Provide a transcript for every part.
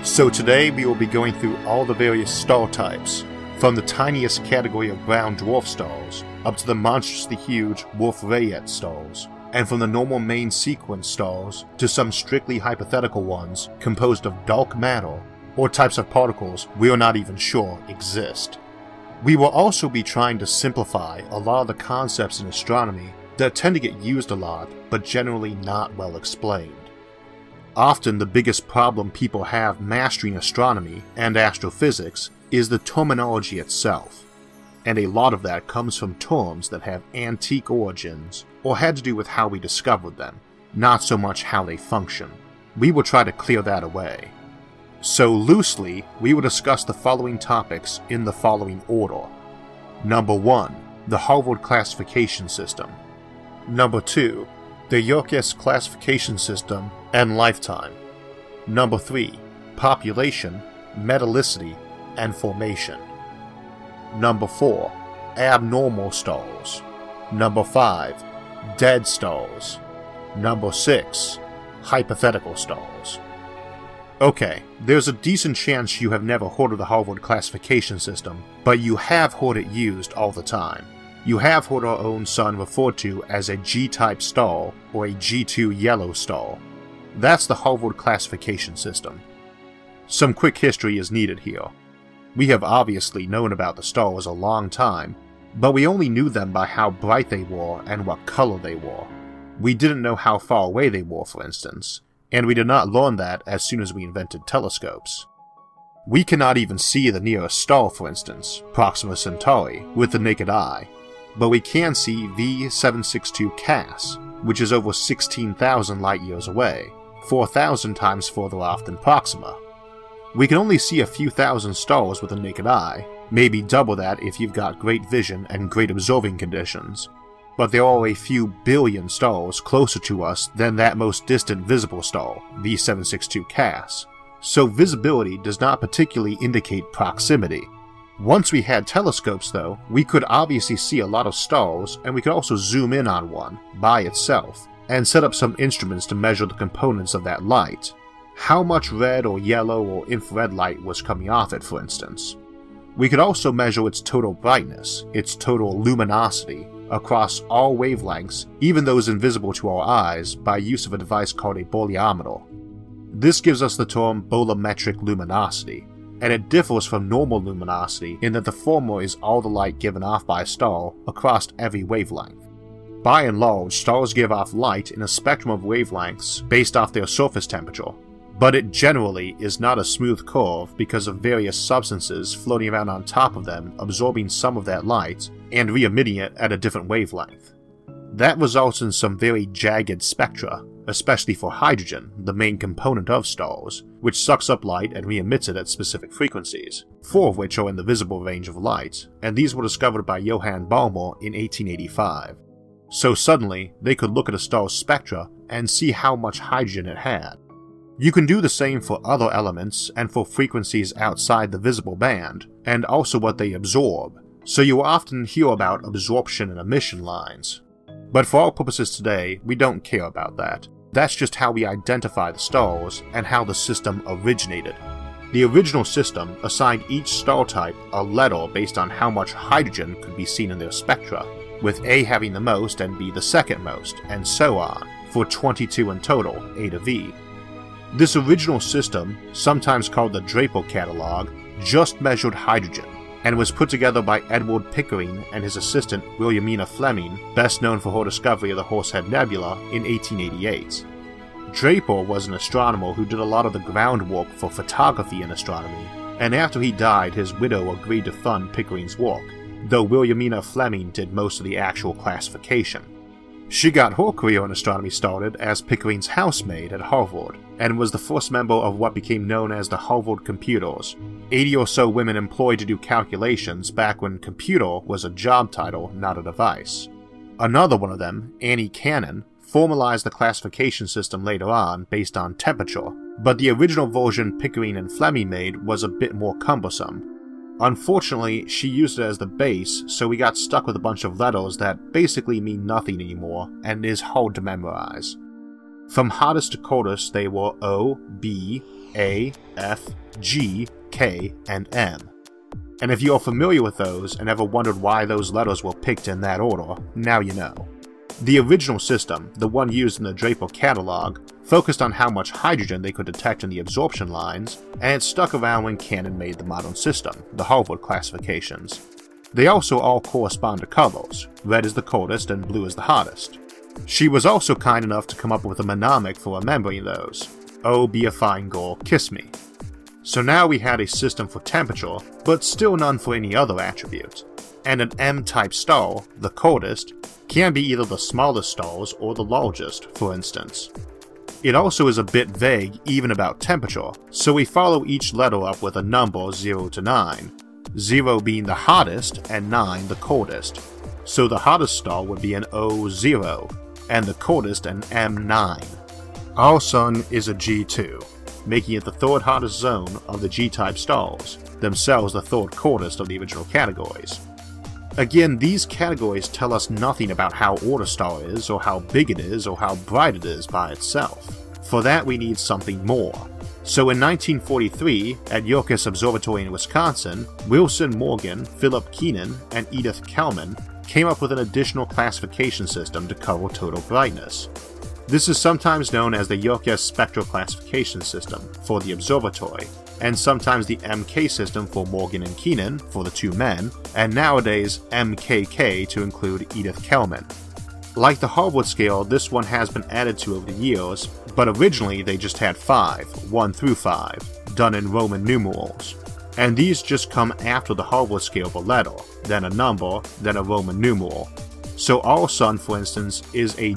So today we will be going through all the various star types, from the tiniest category of brown dwarf stars, up to the monstrously huge Wolf-Rayet stars, and from the normal main sequence stars to some strictly hypothetical ones composed of dark matter, or types of particles we are not even sure exist. We will also be trying to simplify a lot of the concepts in astronomy that tend to get used a lot, but generally not well explained. Often the biggest problem people have mastering astronomy and astrophysics is the terminology itself, and a lot of that comes from terms that have antique origins or had to do with how we discovered them, not so much how they function. We will try to clear that away. So loosely, we will discuss the following topics in the following order. Number 1, the Harvard classification system. Number 2, the Yerkes classification system and lifetime. Number 3, population, metallicity, and formation. Number 4, abnormal stars. Number 5, dead stars. Number 6, hypothetical stars. Okay, there's a decent chance you have never heard of the Harvard classification system, but you have heard it used all the time. You have heard our own sun referred to as a G-type star or a G2 yellow star. That's the Harvard classification system. Some quick history is needed here. We have obviously known about the stars a long time, but we only knew them by how bright they were and what color they were. We didn't know how far away they were, for instance, and we did not learn that as soon as we invented telescopes. We cannot even see the nearest star, for instance, Proxima Centauri, with the naked eye, but we can see V762 Cass, which is over 16,000 light-years away, 4,000 times further off than Proxima. We can only see a few thousand stars with the naked eye, maybe double that if you've got great vision and great observing conditions, but there are a few billion stars closer to us than that most distant visible star, V762 Cass, so visibility does not particularly indicate proximity. Once we had telescopes though, we could obviously see a lot of stars, and we could also zoom in on one, by itself, and set up some instruments to measure the components of that light. How much red or yellow or infrared light was coming off it, for instance. We could also measure its total brightness, its total luminosity, across all wavelengths, even those invisible to our eyes, by use of a device called a boreometer. This gives us the term bolometric luminosity, and it differs from normal luminosity in that the former is all the light given off by a star across every wavelength. By and large, stars give off light in a spectrum of wavelengths based off their surface temperature, but it generally is not a smooth curve because of various substances floating around on top of them absorbing some of that light and re-emitting it at a different wavelength. That results in some very jagged spectra, especially for hydrogen, the main component of stars, which sucks up light and re-emits it at specific frequencies, 4 of which are in the visible range of light, and these were discovered by Johann Balmer in 1885. So suddenly, they could look at a star's spectra and see how much hydrogen it had. You can do the same for other elements and for frequencies outside the visible band, and also what they absorb, so you will often hear about absorption and emission lines. But for our purposes today, we don't care about that. That's just how we identify the stars and how the system originated. The original system assigned each star type a letter based on how much hydrogen could be seen in their spectra, with A having the most and B the second most, and so on, for 22 in total, A to V. This original system, sometimes called the Draper Catalog, just measured hydrogen, and was put together by Edward Pickering and his assistant Williamina Fleming, best known for her discovery of the Horsehead Nebula in 1888. Draper was an astronomer who did a lot of the groundwork for photography in astronomy, and after he died his widow agreed to fund Pickering's work, though Williamina Fleming did most of the actual classification. She got her career in astronomy started as Pickering's housemaid at Harvard, and was the first member of what became known as the Harvard Computers, 80 or so women employed to do calculations back when computer was a job title, not a device. Another one of them, Annie Cannon, formalized the classification system later on based on temperature, but the original version Pickering and Fleming made was a bit more cumbersome. Unfortunately, she used it as the base, so we got stuck with a bunch of letters that basically mean nothing anymore and is hard to memorize. From hottest to coldest, they were O, B, A, F, G, K, and M. And if you are familiar with those and ever wondered why those letters were picked in that order, now you know. The original system, the one used in the Draper catalog, focused on how much hydrogen they could detect in the absorption lines, and it stuck around when Cannon made the modern system, the Harwood classifications. They also all correspond to colors. Red is the coldest and blue is the hottest. She was also kind enough to come up with a mnemonic for remembering those. Oh, be a fine girl, kiss me. So now we had a system for temperature, but still none for any other attribute. And an M-type star, the coldest, can be either the smallest stars or the largest, for instance. It also is a bit vague even about temperature, so we follow each letter up with a number 0 to 9, 0 being the hottest and 9 the coldest. So the hottest star would be an O0, and the coldest an M9. Our Sun is a G2, making it the third hottest zone of the G-type stars, themselves the third coldest of the original categories. Again, these categories tell us nothing about how old a star is, or how big it is, or how bright it is by itself. For that we need something more. So in 1943, at Yerkes Observatory in Wisconsin, Wilson Morgan, Philip Keenan, and Edith Kellman came up with an additional classification system to cover total brightness. This is sometimes known as the Yerkes Spectral Classification System for the observatory, and sometimes the MK system for Morgan and Keenan for the two men, and nowadays MKK to include Edith Kellman. Like the Harwood scale, this one has been added to over the years, but originally they just had 5, 1 through 5, done in Roman numerals. And these just come after the Harwood scale of a letter, then a number, then a Roman numeral. So our Sun, for instance, is a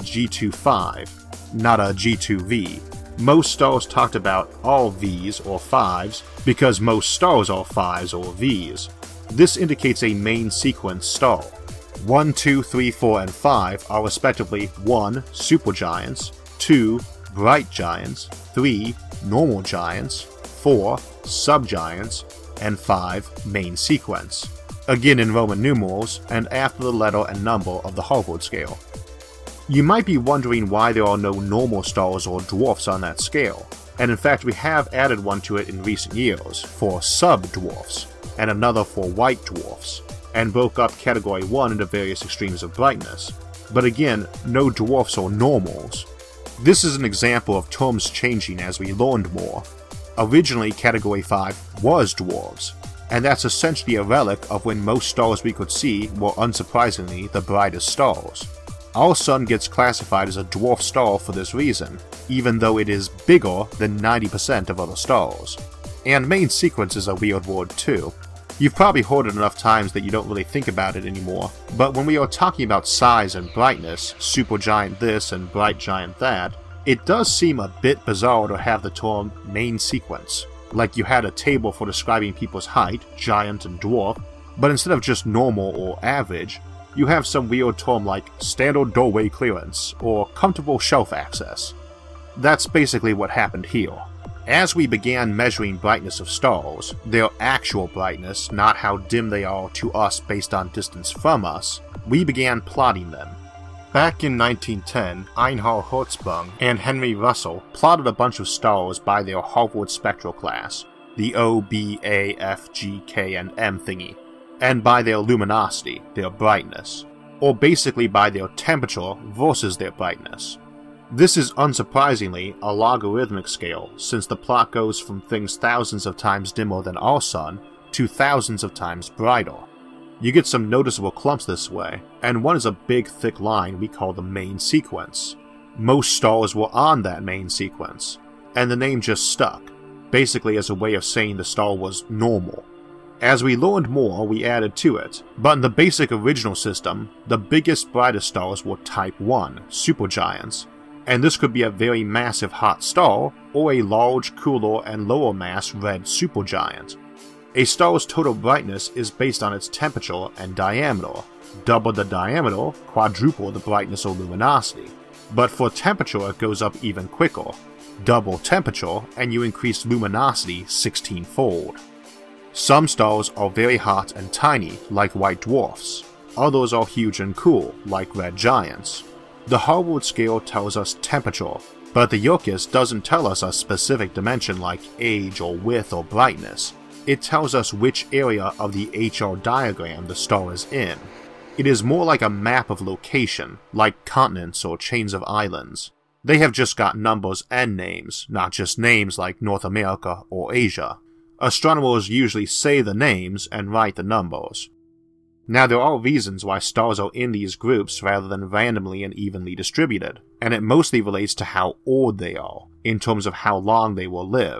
G25, not a G2V. Most stars talked about all V's or 5s because most stars are 5s or V's. This indicates a main sequence star. 1, 2, 3, 4, and 5 are respectively 1. Supergiants, 2. Bright giants, 3. Normal giants, 4. Subgiants, and 5. Main sequence. Again in Roman numerals, and after the letter and number of the Harwood scale. You might be wondering why there are no normal stars or dwarfs on that scale, and in fact we have added one to it in recent years, for sub-dwarfs, and another for white dwarfs, and broke up Category 1 into various extremes of brightness, but again, no dwarfs or normals. This is an example of terms changing as we learned more. Originally Category 5 was dwarves, and that's essentially a relic of when most stars we could see were unsurprisingly the brightest stars. Our Sun gets classified as a dwarf star for this reason, even though it is bigger than 90% of other stars. And main sequence is a weird word too. You've probably heard it enough times that you don't really think about it anymore, but when we are talking about size and brightness, supergiant this and bright giant that, it does seem a bit bizarre to have the term main sequence, like you had a table for describing people's height, giant and dwarf, but instead of just normal or average, you have some weird term like standard doorway clearance or comfortable shelf access. That's basically what happened here. As we began measuring brightness of stars, their actual brightness, not how dim they are to us based on distance from us, we began plotting them. Back in 1910, Einhard Hertzsprung and Henry Russell plotted a bunch of stars by their Harwood spectral class, the O, B, A, F, G, K, and M thingy, and by their luminosity, their brightness, or basically by their temperature versus their brightness. This is unsurprisingly a logarithmic scale, since the plot goes from things thousands of times dimmer than our Sun to thousands of times brighter. You get some noticeable clumps this way, and one is a big thick line we call the main sequence. Most stars were on that main sequence, and the name just stuck, basically as a way of saying the star was normal. As we learned more, we added to it, but in the basic original system, the biggest brightest stars were Type 1, supergiants, and this could be a very massive hot star, or a large, cooler, and lower mass red supergiant. A star's total brightness is based on its temperature and diameter. Double the diameter, quadruple the brightness or luminosity. But for temperature it goes up even quicker. Double temperature, and you increase luminosity 16-fold. Some stars are very hot and tiny, like white dwarfs. Others are huge and cool, like red giants. The Harwood scale tells us temperature, But the Iocus doesn't tell us a specific dimension like age or width or brightness. It tells us which area of the HR diagram the star is in. It is more like a map of location, like continents or chains of islands. They have just got numbers and names, not just names like North America or Asia. Astronomers usually say the names and write the numbers. Now there are reasons why stars are in these groups rather than randomly and evenly distributed, and it mostly relates to how old they are, in terms of how long they will live.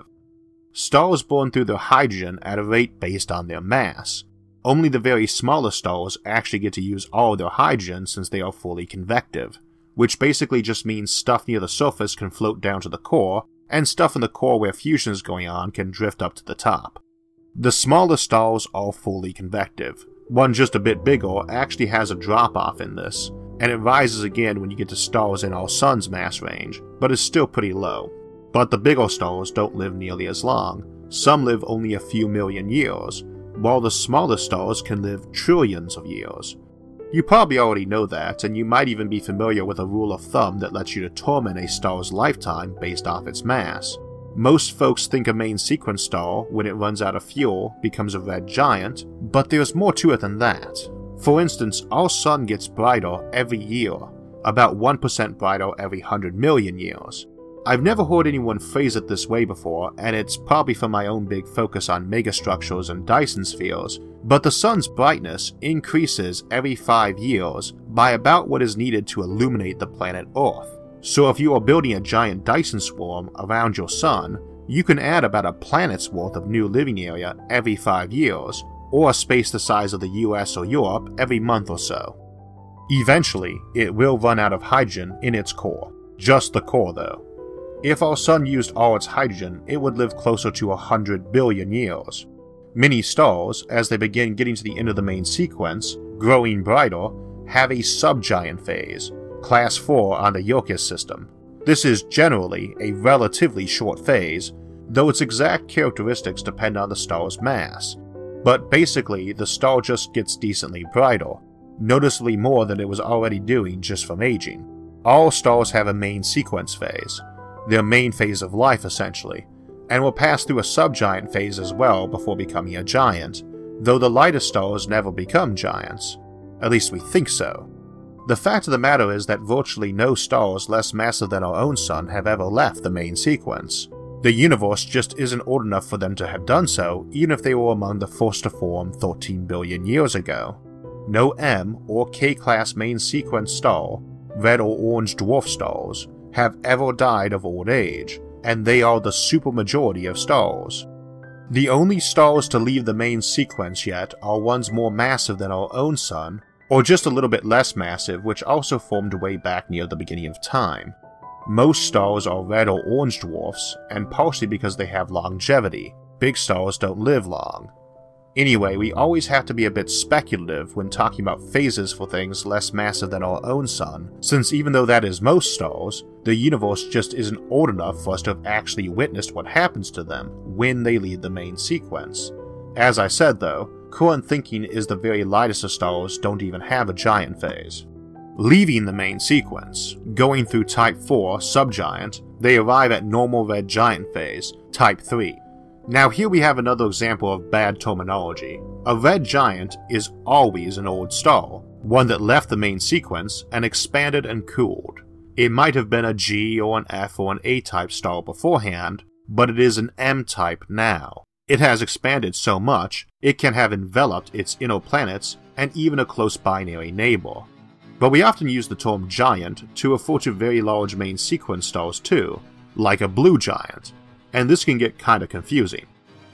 Stars burn through their hydrogen at a rate based on their mass. Only the very smallest stars actually get to use all their hydrogen since they are fully convective, which basically just means stuff near the surface can float down to the core, and stuff in the core where fusion is going on can drift up to the top. The smallest stars are fully convective. One just a bit bigger actually has a drop-off in this, and it rises again when you get to stars in our Sun's mass range, but is still pretty low. But the bigger stars don't live nearly as long. Some live only a few million years, while the smallest stars can live trillions of years. You probably already know that, and you might even be familiar with a rule of thumb that lets you determine a star's lifetime based off its mass. Most folks think a main sequence star, when it runs out of fuel, becomes a red giant, but there's more to it than that. For instance, our sun gets brighter every year, about 1% brighter every 100 million years. I've never heard anyone phrase it this way before, and it's probably from my own big focus on megastructures and Dyson spheres, but the sun's brightness increases every 5 years by about what is needed to illuminate the planet Earth. So if you are building a giant Dyson swarm around your sun, you can add about a planet's worth of new living area every 5 years, or a space the size of the US or Europe every month or so. Eventually, it will run out of hydrogen in its core. Just the core though. If our sun used all its hydrogen, it would live closer to 100 billion years. Many stars, as they begin getting to the end of the main sequence, growing brighter, have a subgiant phase, class 4 on the Iocus system. This is generally a relatively short phase, though its exact characteristics depend on the star's mass. But basically, the star just gets decently brighter, noticeably more than it was already doing just from aging. All stars have a main sequence phase, their main phase of life essentially, and will pass through a subgiant phase as well before becoming a giant, though the lightest stars never become giants. At least we think so. The fact of the matter is that virtually no stars less massive than our own sun have ever left the main sequence. The universe just isn't old enough for them to have done so, even if they were among the first to form 13 billion years ago. No M or K-class main sequence star, red or orange dwarf stars, have ever died of old age, and they are the supermajority of stars. The only stars to leave the main sequence yet are ones more massive than our own sun, or just a little bit less massive, which also formed way back near the beginning of time. Most stars are red or orange dwarfs, and partially because they have longevity. Big stars don't live long. Anyway, we always have to be a bit speculative when talking about phases for things less massive than our own sun, since even though that is most stars, the universe just isn't old enough for us to have actually witnessed what happens to them when they leave the main sequence. As I said though, current thinking is the very lightest of stars don't even have a giant phase. Leaving the main sequence, going through Type 4 subgiant, they arrive at normal red giant phase, Type 3. Now here we have another example of bad terminology. A red giant is always an old star, one that left the main sequence and expanded and cooled. It might have been a G or an F or an A-type star beforehand, but it is an M-type now. It has expanded so much, it can have enveloped its inner planets and even a close binary neighbor. But we often use the term giant to refer to very large main sequence stars too, like a blue giant, and this can get kinda confusing.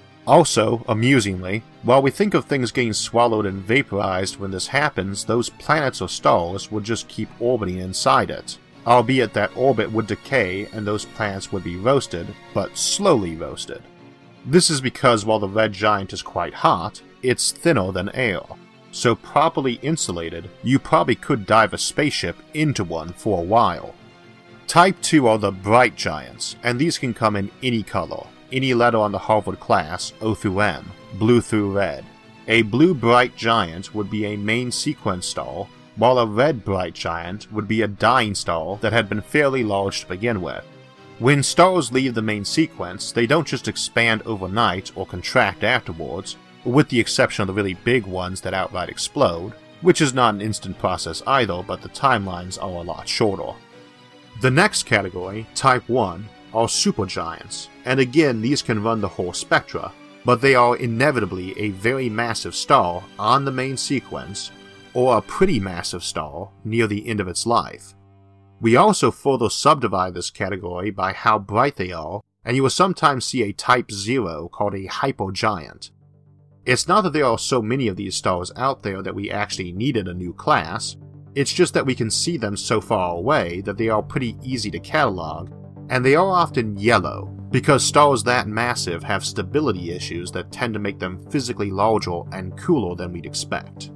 Also, amusingly, while we think of things getting swallowed and vaporized when this happens, those planets or stars would just keep orbiting inside it, albeit that orbit would decay and those planets would be roasted, but slowly roasted. This is because while the red giant is quite hot, it's thinner than air. So properly insulated, you probably could dive a spaceship into one for a while. Type 2 are the bright giants, and these can come in any color, any letter on the Harvard class, O through M, blue through red. A blue bright giant would be a main sequence star, while a red bright giant would be a dying star that had been fairly large to begin with. When stars leave the main sequence, they don't just expand overnight or contract afterwards, with the exception of the really big ones that outright explode, which is not an instant process either, but the timelines are a lot shorter. The next category, Type 1, are supergiants, and again these can run the whole spectra, but they are inevitably a very massive star on the main sequence, or a pretty massive star near the end of its life. We also further subdivide this category by how bright they are, and you will sometimes see a Type 0 called a hypergiant. It's not that there are so many of these stars out there that we actually needed a new class, it's just that we can see them so far away that they are pretty easy to catalog, and they are often yellow, because stars that massive have stability issues that tend to make them physically larger and cooler than we'd expect.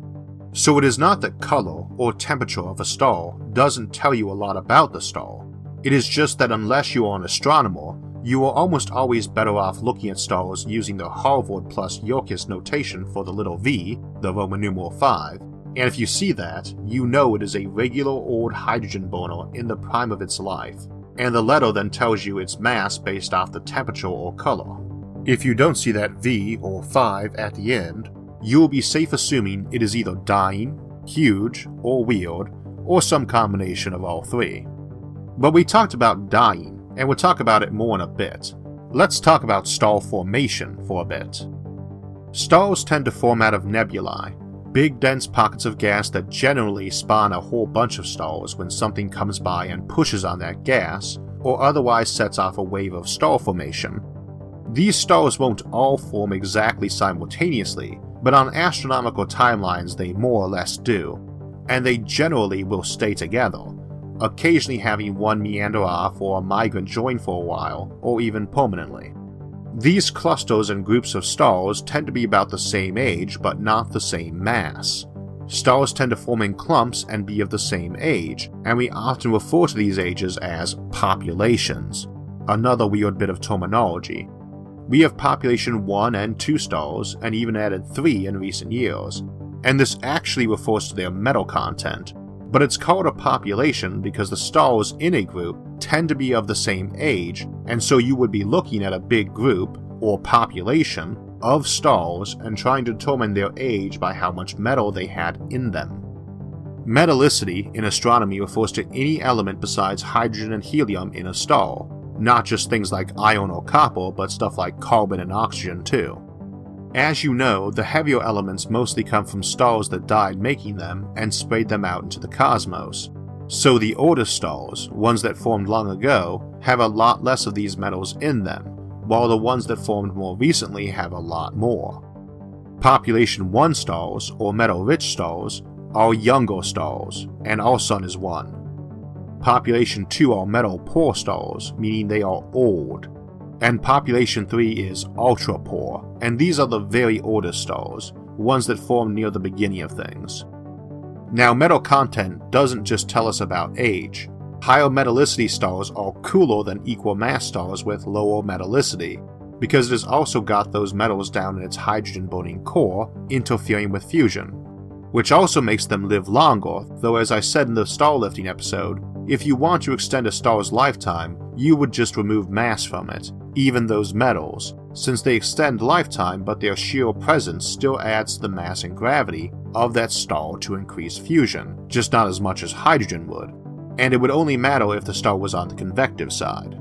So it is not that color or temperature of a star doesn't tell you a lot about the star, it is just that unless you are an astronomer, you are almost always better off looking at stars using the Harvard plus Yerkes notation for the little v, the Roman numeral 5, and if you see that, you know it is a regular old hydrogen burner in the prime of its life, and the letter then tells you its mass based off the temperature or color. If you don't see that v or 5 at the end, you will be safe assuming it is either dying, huge, or weird, or some combination of all three. But we talked about dying, and we'll talk about it more in a bit. Let's talk about star formation for a bit. Stars tend to form out of nebulae, big dense pockets of gas that generally spawn a whole bunch of stars when something comes by and pushes on that gas, or otherwise sets off a wave of star formation. These stars won't all form exactly simultaneously, but on astronomical timelines they more or less do, and they generally will stay together, occasionally having one meander off or a migrant join for a while, or even permanently. These clusters and groups of stars tend to be about the same age, but not the same mass. Stars tend to form in clumps and be of the same age, and we often refer to these ages as populations, another weird bit of terminology. We have population 1 and 2 stars, and even added 3 in recent years, and this actually refers to their metal content, but it's called a population because the stars in a group tend to be of the same age, and so you would be looking at a big group, or population, of stars and trying to determine their age by how much metal they had in them. Metallicity in astronomy refers to any element besides hydrogen and helium in a star, not just things like iron or copper, but stuff like carbon and oxygen too. As you know, the heavier elements mostly come from stars that died making them and sprayed them out into the cosmos. So the oldest stars, ones that formed long ago, have a lot less of these metals in them, while the ones that formed more recently have a lot more. Population 1 stars, or metal-rich stars, are younger stars, and our Sun is one. Population 2 are metal-poor stars, meaning they are old. And population 3 is ultra-poor, and these are the very oldest stars, ones that formed near the beginning of things. Now, metal content doesn't just tell us about age. Higher metallicity stars are cooler than equal mass stars with lower metallicity, because it has also got those metals down in its hydrogen-burning core, interfering with fusion, which also makes them live longer, though as I said in the star lifting episode, if you want to extend a star's lifetime, you would just remove mass from it, even those metals, since they extend lifetime but their sheer presence still adds to the mass and gravity of that star to increase fusion, just not as much as hydrogen would, and it would only matter if the star was on the convective side.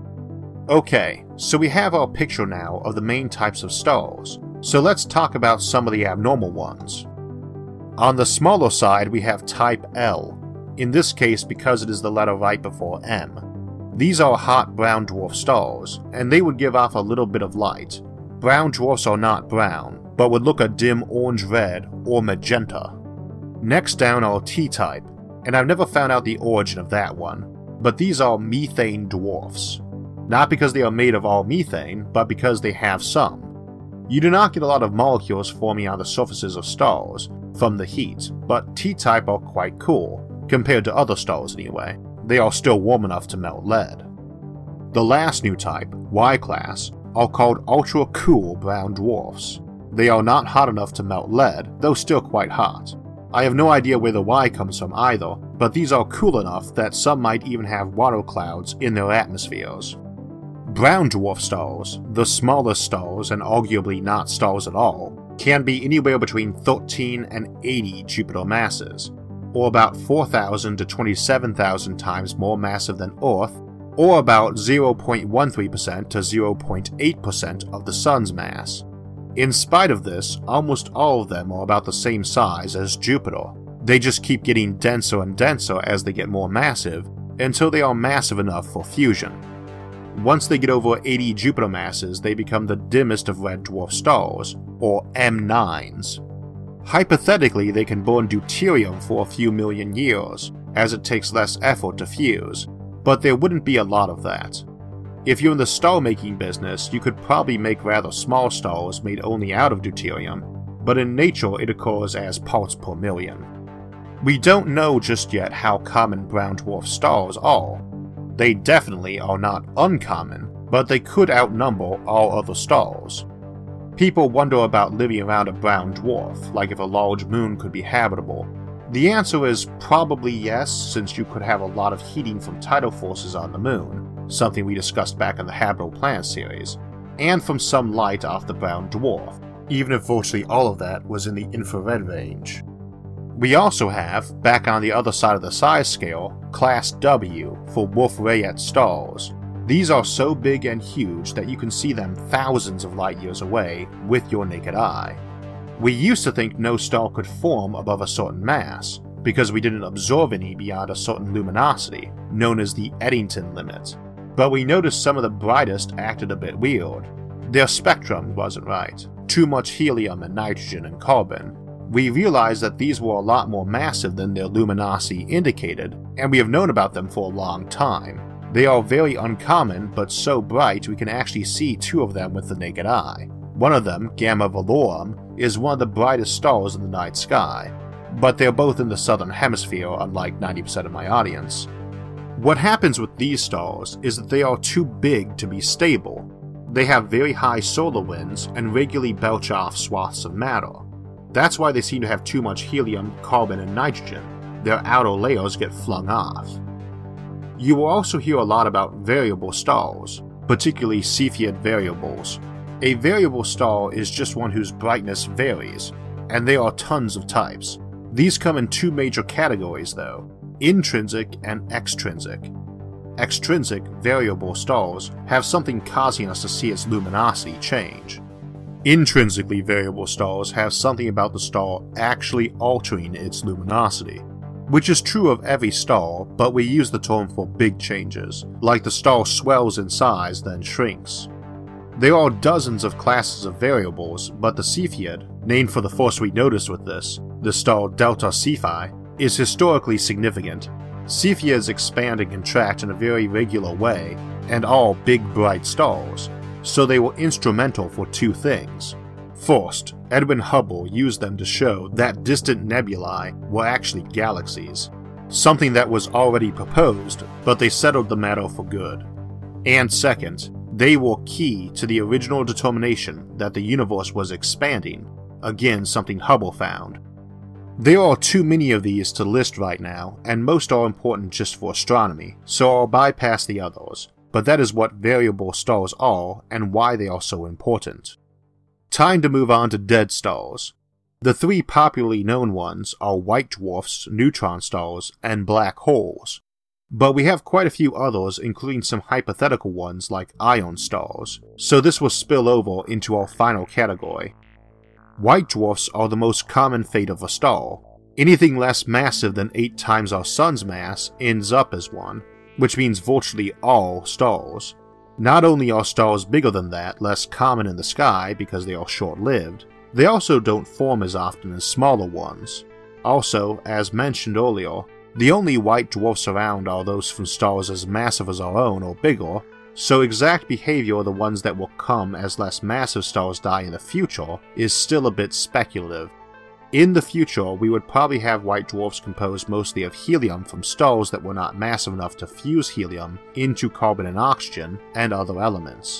Okay, so we have our picture now of the main types of stars, so let's talk about some of the abnormal ones. On the smaller side we have Type L, in this case because it is the letter right before M. These are hot brown dwarf stars, and they would give off a little bit of light. Brown dwarfs are not brown, but would look a dim orange-red or magenta. Next down are T-type, and I've never found out the origin of that one, but these are methane dwarfs. Not because they are made of all methane, but because they have some. You do not get a lot of molecules forming on the surfaces of stars from the heat, but T-type are quite cool, compared to other stars anyway. They are still warm enough to melt lead. The last new type, Y-class, are called ultra-cool brown dwarfs. They are not hot enough to melt lead, though still quite hot. I have no idea where the Y comes from either, but these are cool enough that some might even have water clouds in their atmospheres. Brown dwarf stars, the smallest stars and arguably not stars at all, can be anywhere between 13 and 80 Jupiter masses, or about 4,000 to 27,000 times more massive than Earth, or about 0.13% to 0.8% of the Sun's mass. In spite of this, almost all of them are about the same size as Jupiter. They just keep getting denser and denser as they get more massive, until they are massive enough for fusion. Once they get over 80 Jupiter masses, they become the dimmest of red dwarf stars, or M9s. Hypothetically, they can burn deuterium for a few million years, as it takes less effort to fuse, but there wouldn't be a lot of that. If you're in the star-making business, you could probably make rather small stars made only out of deuterium, but in nature it occurs as parts per million. We don't know just yet how common brown dwarf stars are. They definitely are not uncommon, but they could outnumber all other stars. People wonder about living around a brown dwarf, like if a large moon could be habitable. The answer is probably yes, since you could have a lot of heating from tidal forces on the moon, something we discussed back in the Habitable Planet series, and from some light off the brown dwarf, even if virtually all of that was in the infrared range. We also have, back on the other side of the size scale, Class W for Wolf-Rayet stars. These are so big and huge that you can see them thousands of light years away with your naked eye. We used to think no star could form above a certain mass, because we didn't observe any beyond a certain luminosity, known as the Eddington limit. But we noticed some of the brightest acted a bit weird. Their spectrum wasn't right. Too much helium and nitrogen and carbon. We realized that these were a lot more massive than their luminosity indicated, and we have known about them for a long time. They are very uncommon, but so bright we can actually see two of them with the naked eye. One of them, Gamma Velorum, is one of the brightest stars in the night sky, but they're both in the southern hemisphere, unlike 90% of my audience. What happens with these stars is that they are too big to be stable. They have very high solar winds and regularly belch off swaths of matter. That's why they seem to have too much helium, carbon, and nitrogen. Their outer layers get flung off. You will also hear a lot about variable stars, particularly Cepheid variables. A variable star is just one whose brightness varies, and there are tons of types. These come in two major categories though, intrinsic and extrinsic. Extrinsic variable stars have something causing us to see its luminosity change. Intrinsically variable stars have something about the star actually altering its luminosity, which is true of every star, but we use the term for big changes, like the star swells in size then shrinks. There are dozens of classes of variables, but the Cepheid, named for the first we noticed with this, the star Delta Cephei, is historically significant. Cepheids expand and contract in a very regular way, and are big bright stars, so they were instrumental for two things. First, Edwin Hubble used them to show that distant nebulae were actually galaxies, something that was already proposed, but they settled the matter for good. And second, they were key to the original determination that the universe was expanding, again something Hubble found. There are too many of these to list right now, and most are important just for astronomy, so I'll bypass the others, but that is what variable stars are and why they are so important. Time to move on to dead stars. The three popularly known ones are white dwarfs, neutron stars, and black holes. But we have quite a few others, including some hypothetical ones like iron stars, so this will spill over into our final category. White dwarfs are the most common fate of a star. Anything less massive than 8 times our sun's mass ends up as one, which means virtually all stars. Not only are stars bigger than that less common in the sky because they are short-lived, they also don't form as often as smaller ones. Also, as mentioned earlier, the only white dwarfs around are those from stars as massive as our own or bigger, so exact behavior of the ones that will come as less massive stars die in the future is still a bit speculative. In the future, we would probably have white dwarfs composed mostly of helium from stars that were not massive enough to fuse helium into carbon and oxygen and other elements.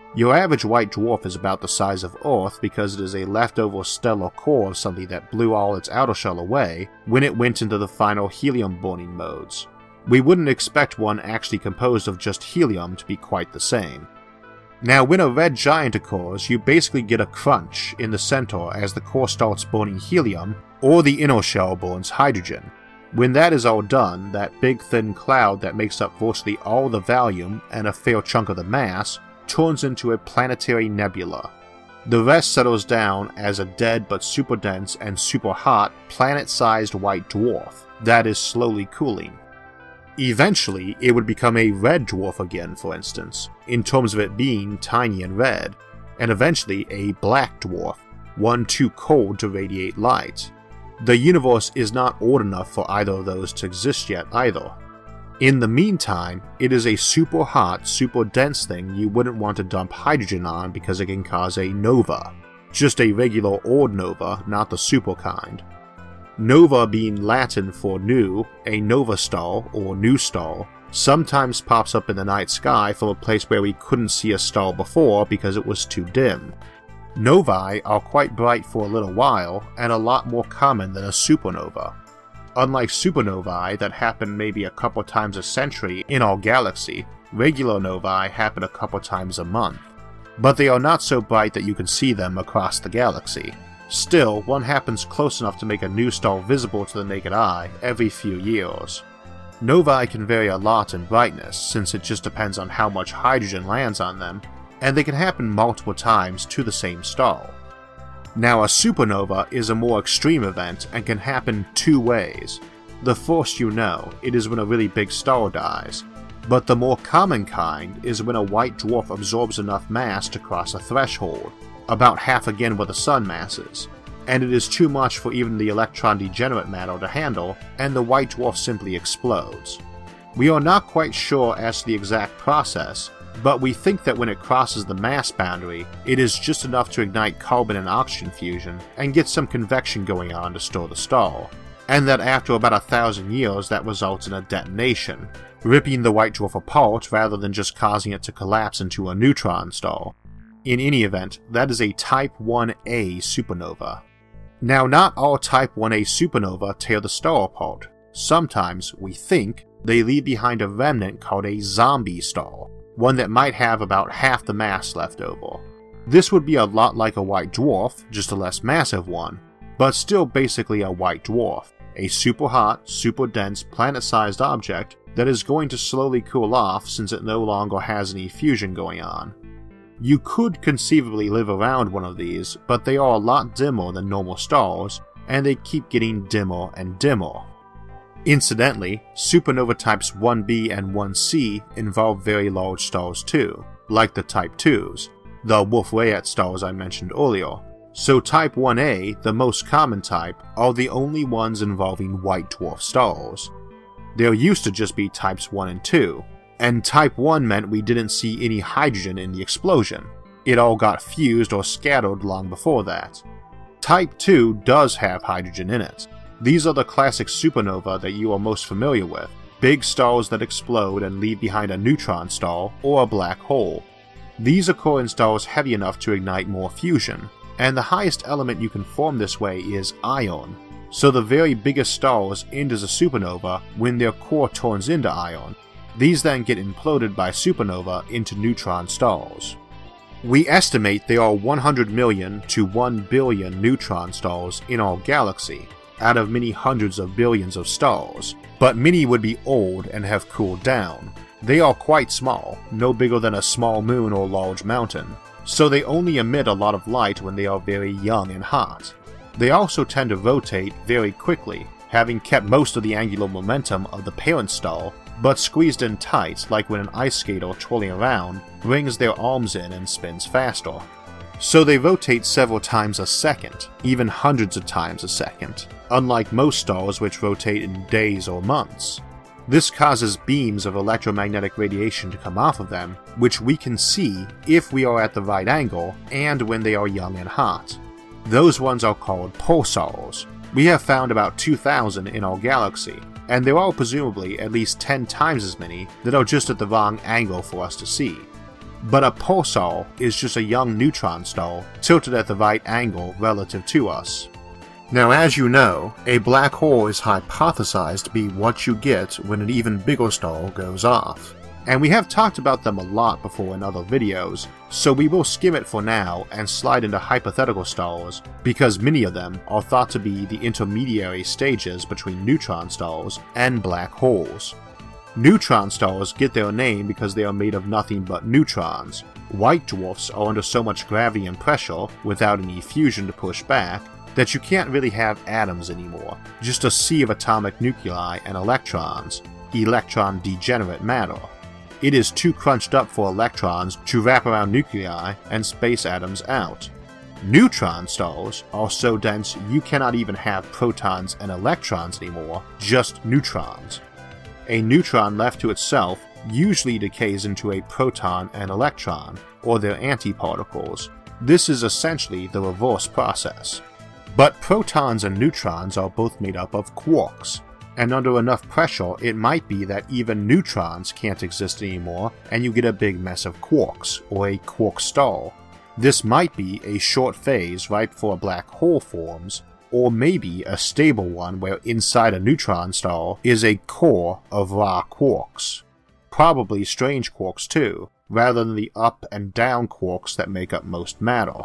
Your average white dwarf is about the size of Earth because it is a leftover stellar core of something that blew all its outer shell away when it went into the final helium burning modes. We wouldn't expect one actually composed of just helium to be quite the same. Now, when a red giant occurs, you basically get a crunch in the center as the core starts burning helium, or the inner shell burns hydrogen. When that is all done, that big thin cloud that makes up virtually all the volume and a fair chunk of the mass turns into a planetary nebula. The rest settles down as a dead but super dense and super hot planet-sized white dwarf that is slowly cooling. Eventually, it would become a red dwarf again, for instance, in terms of it being tiny and red, and eventually a black dwarf, one too cold to radiate light. The universe is not old enough for either of those to exist yet either. In the meantime, it is a super hot, super dense thing you wouldn't want to dump hydrogen on because it can cause a nova. Just a regular old nova, not the super kind. Nova being Latin for new, a nova star, or new star, sometimes pops up in the night sky from a place where we couldn't see a star before because it was too dim. Novae are quite bright for a little while, and a lot more common than a supernova. Unlike supernovae that happen maybe a couple times a century in our galaxy, regular novae happen a couple times a month. But they are not so bright that you can see them across the galaxy. Still, one happens close enough to make a new star visible to the naked eye every few years. Novae can vary a lot in brightness, since it just depends on how much hydrogen lands on them, and they can happen multiple times to the same star. Now, a supernova is a more extreme event and can happen two ways. The first you know, it is when a really big star dies, but the more common kind is when a white dwarf absorbs enough mass to cross a threshold, about half again what the sun mass is, and it is too much for even the electron degenerate matter to handle, and the white dwarf simply explodes. We are not quite sure as to the exact process, but we think that when it crosses the mass boundary, it is just enough to ignite carbon and oxygen fusion and get some convection going on to store the star, and that after about 1,000 years that results in a detonation, ripping the white dwarf apart rather than just causing it to collapse into a neutron star. In any event, that is a Type 1a supernova. Now, not all Type 1a supernova tear the star apart. Sometimes, we think, they leave behind a remnant called a zombie star, one that might have about half the mass left over. This would be a lot like a white dwarf, just a less massive one, but still basically a white dwarf, a super hot, super dense planet-sized object that is going to slowly cool off since it no longer has any fusion going on. You could conceivably live around one of these, but they are a lot dimmer than normal stars, and they keep getting dimmer and dimmer. Incidentally, supernova types 1b and 1c involve very large stars too, like the Type 2s, the Wolf-Rayet stars I mentioned earlier. So Type 1a, the most common type, are the only ones involving white dwarf stars. There used to just be Types 1 and 2, and Type 1 meant we didn't see any hydrogen in the explosion. It all got fused or scattered long before that. Type 2 does have hydrogen in it. These are the classic supernova that you are most familiar with, big stars that explode and leave behind a neutron star or a black hole. These occur in stars heavy enough to ignite more fusion, and the highest element you can form this way is iron. So the very biggest stars end as a supernova when their core turns into iron. These then get imploded by supernova into neutron stars. We estimate there are 100 million to 1 billion neutron stars in our galaxy, out of many hundreds of billions of stars, but many would be old and have cooled down. They are quite small, no bigger than a small moon or large mountain, so they only emit a lot of light when they are very young and hot. They also tend to rotate very quickly, having kept most of the angular momentum of the parent star, but squeezed in tight like when an ice skater twirling around brings their arms in and spins faster. So they rotate several times a second, even hundreds of times a second, unlike most stars which rotate in days or months. This causes beams of electromagnetic radiation to come off of them, which we can see if we are at the right angle and when they are young and hot. Those ones are called pulsars. We have found about 2,000 in our galaxy, and there are presumably at least 10 times as many that are just at the wrong angle for us to see. But a pulsar is just a young neutron star tilted at the right angle relative to us. Now, as you know, a black hole is hypothesized to be what you get when an even bigger star goes off. And we have talked about them a lot before in other videos, so we will skim it for now and slide into hypothetical stars, because many of them are thought to be the intermediary stages between neutron stars and black holes. Neutron stars get their name because they are made of nothing but neutrons. White dwarfs are under so much gravity and pressure, without any fusion to push back, that you can't really have atoms anymore, just a sea of atomic nuclei and electrons, electron degenerate matter. It is too crunched up for electrons to wrap around nuclei and space atoms out. Neutron stars are so dense you cannot even have protons and electrons anymore, just neutrons. A neutron left to itself usually decays into a proton and electron, or their antiparticles. This is essentially the reverse process. But protons and neutrons are both made up of quarks, and under enough pressure it might be that even neutrons can't exist anymore and you get a big mess of quarks, or a quark star. This might be a short phase right before a black hole forms, or maybe a stable one where inside a neutron star is a core of raw quarks. Probably strange quarks too, rather than the up and down quarks that make up most matter.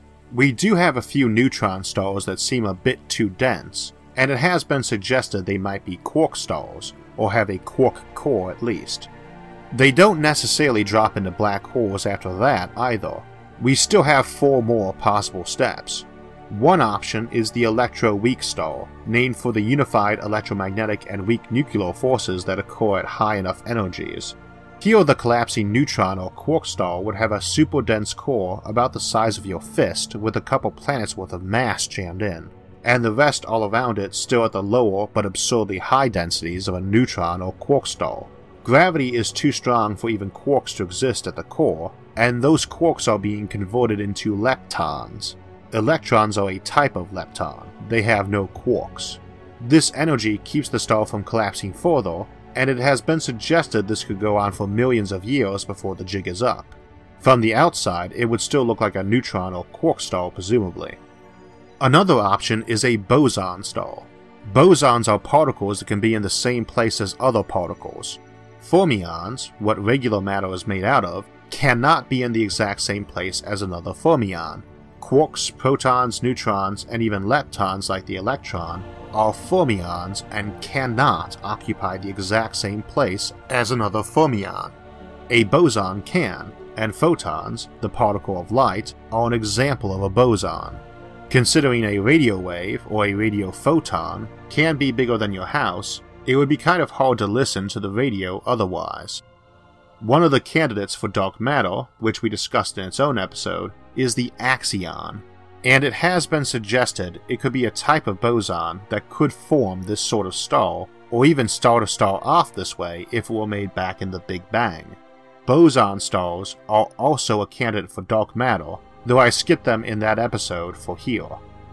We do have a few neutron stars that seem a bit too dense, and it has been suggested they might be quark stars, or have a quark core at least. They don't necessarily drop into black holes after that either. We still have 4 more possible steps. One option is the electroweak star, named for the unified electromagnetic and weak nuclear forces that occur at high enough energies. Here the collapsing neutron or quark star would have a super dense core about the size of your fist with a couple planets worth of mass jammed in, and the rest all around it still at the lower but absurdly high densities of a neutron or quark star. Gravity is too strong for even quarks to exist at the core, and those quarks are being converted into leptons. Electrons are a type of lepton. They have no quarks. This energy keeps the star from collapsing further, and it has been suggested this could go on for millions of years before the jig is up. From the outside, it would still look like a neutron or quark star presumably. Another option is a boson star. Bosons are particles that can be in the same place as other particles. Fermions, what regular matter is made out of, cannot be in the exact same place as another fermion. Quarks, protons, neutrons, and even leptons like the electron are fermions and cannot occupy the exact same place as another fermion. A boson can, and photons, the particle of light, are an example of a boson. Considering a radio wave, or a radio photon, can be bigger than your house, it would be kind of hard to listen to the radio otherwise. One of the candidates for dark matter, which we discussed in its own episode, is the axion, and it has been suggested it could be a type of boson that could form this sort of star, or even start a star off this way if it were made back in the Big Bang. Boson stars are also a candidate for dark matter, though I skipped them in that episode for here.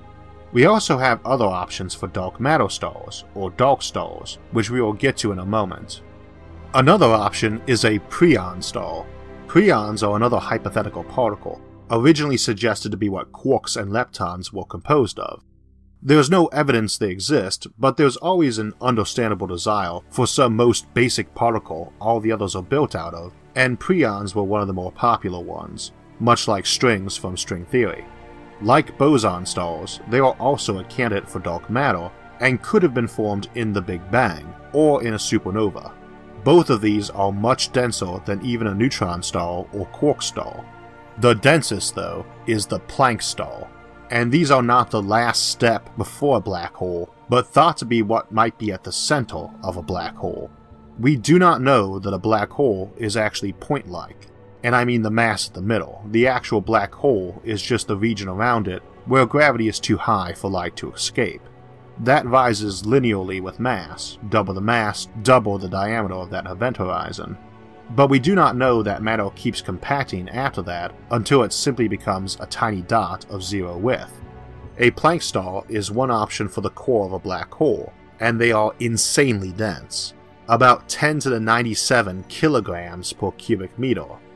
We also have other options for dark matter stars, or dark stars, which we will get to in a moment. Another option is a preon star. Preons are another hypothetical particle, originally suggested to be what quarks and leptons were composed of. There is no evidence they exist, but there's always an understandable desire for some most basic particle all the others are built out of, and preons were one of the more popular ones, much like strings from string theory. Like boson stars, they are also a candidate for dark matter, and could have been formed in the Big Bang, or in a supernova. Both of these are much denser than even a neutron star or quark star. The densest, though, is the Planck star, and these are not the last step before a black hole, but thought to be what might be at the center of a black hole. We do not know that a black hole is actually point-like, and I mean the mass at the middle. The actual black hole is just the region around it where gravity is too high for light to escape. That rises linearly with mass, double the mass, double the diameter of that event horizon. But we do not know that matter keeps compacting after that until it simply becomes a tiny dot of zero width. A Planck star is one option for the core of a black hole, and they are insanely dense, about 10 to the 97 kilograms per cubic meter.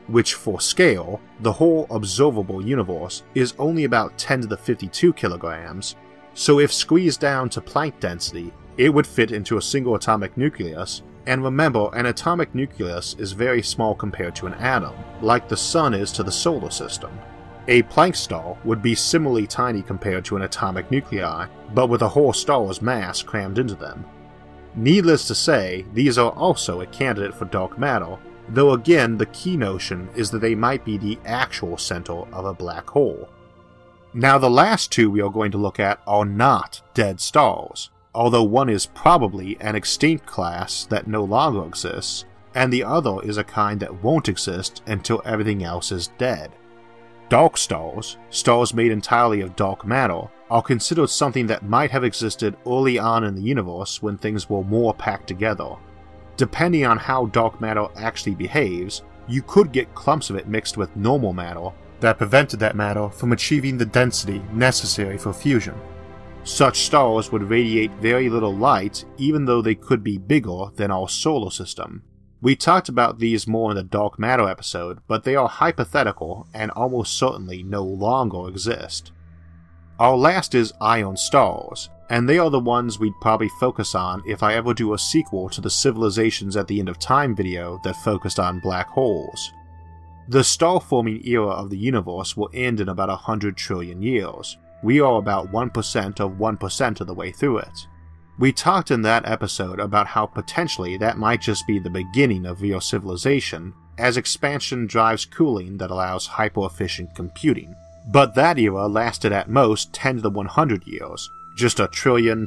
which for scale, the whole observable universe is only about 10 to the 52 kilograms, so if squeezed down to Planck density, it would fit into a single atomic nucleus. And remember, an atomic nucleus is very small compared to an atom, like the Sun is to the solar system. A Planck star would be similarly tiny compared to an atomic nuclei, but with a whole star's mass crammed into them. Needless to say, these are also a candidate for dark matter, though again the key notion is that they might be the actual center of a black hole. Now the last two we are going to look at are not dead stars, although one is probably an extinct class that no longer exists, and the other is a kind that won't exist until everything else is dead. Dark stars, stars made entirely of dark matter, are considered something that might have existed early on in the universe when things were more packed together. Depending on how dark matter actually behaves, you could get clumps of it mixed with normal matter that prevented that matter from achieving the density necessary for fusion. Such stars would radiate very little light even though they could be bigger than our solar system. We talked about these more in the dark matter episode, but they are hypothetical and almost certainly no longer exist. Our last is iron stars, and they are the ones we'd probably focus on if I ever do a sequel to the Civilizations at the End of Time video that focused on black holes. The star-forming era of the universe will end in about 100 trillion years. We are about 1% of 1% of the way through it. We talked in that episode about how potentially that might just be the beginning of real civilization, as expansion drives cooling that allows hyper-efficient computing. But that era lasted at most 10 to the 100 years, just a trillion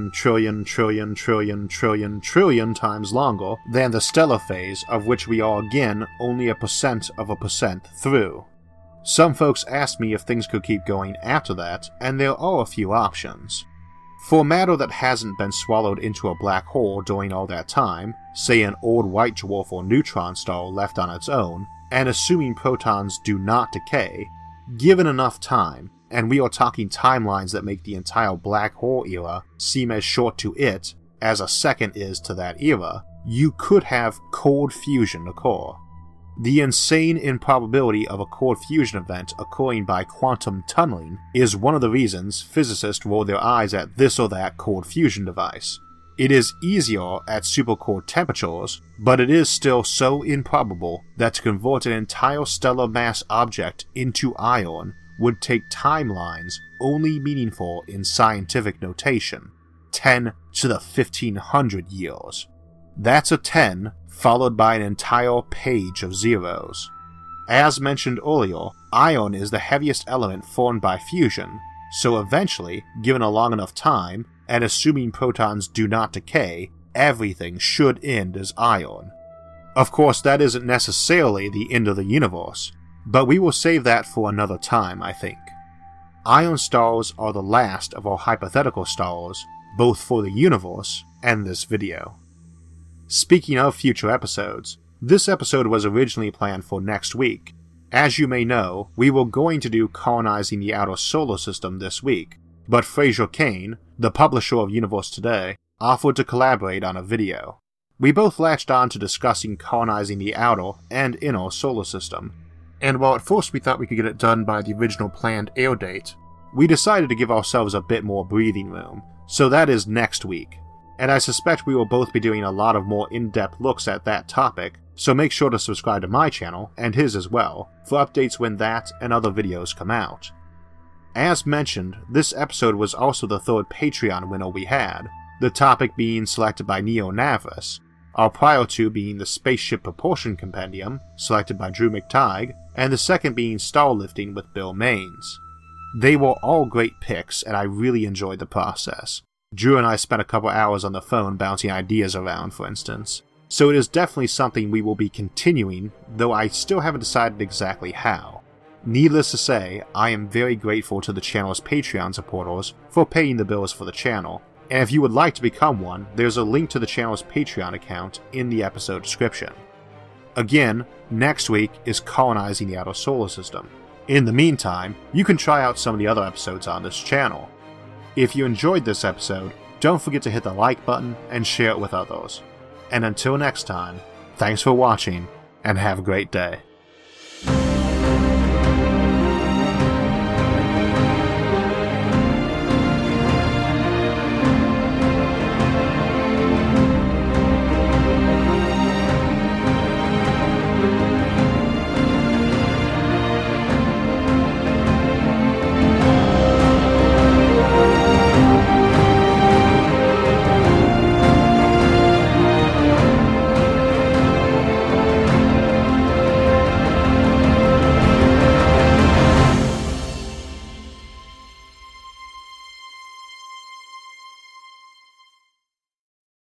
times longer than the stellar phase, of which we are again only 1% through. Some folks ask me if things could keep going after that, and there are a few options. For matter that hasn't been swallowed into a black hole during all that time, say an old white dwarf or neutron star left on its own, and assuming protons do not decay, given enough time, and we are talking timelines that make the entire black hole era seem as short to it as a second is to that era, you could have cold fusion occur. The insane improbability of a cold fusion event occurring by quantum tunneling is one of the reasons physicists roll their eyes at this or that cold fusion device. It is easier at supercold temperatures, but it is still so improbable that to convert an entire stellar mass object into iron would take timelines only meaningful in scientific notation, 10 to the 1500 years. That's a 10 followed by an entire page of zeros. As mentioned earlier, iron is the heaviest element formed by fusion, so eventually, given a long enough time, and assuming protons do not decay, everything should end as iron. Of course, that isn't necessarily the end of the universe, but we will save that for another time, I think. Iron stars are the last of our hypothetical stars, both for the universe and this video. Speaking of future episodes, this episode was originally planned for next week. As you may know, we were going to do Colonizing the Outer Solar System this week, but Fraser Cain, the publisher of Universe Today, offered to collaborate on a video. We both latched on to discussing colonizing the outer and inner solar system, and while at first we thought we could get it done by the original planned air date, we decided to give ourselves a bit more breathing room, so that is next week. And I suspect we will both be doing a lot of more in-depth looks at that topic, so make sure to subscribe to my channel, and his as well, for updates when that and other videos come out. As mentioned, this episode was also the third Patreon winner we had, the topic being selected by Neo Navras, our prior two being the Spaceship Propulsion Compendium, selected by Drew McTighe, and the second being Starlifting with Bill Maines. They were all great picks, and I really enjoyed the process. Drew and I spent a couple hours on the phone bouncing ideas around, for instance, so it is definitely something we will be continuing, though I still haven't decided exactly how. Needless to say, I am very grateful to the channel's Patreon supporters for paying the bills for the channel, and if you would like to become one, there's a link to the channel's Patreon account in the episode description. Again, next week is Colonizing the Outer Solar System. In the meantime, you can try out some of the other episodes on this channel. If you enjoyed this episode, don't forget to hit the like button and share it with others. And until next time, thanks for watching, and have a great day.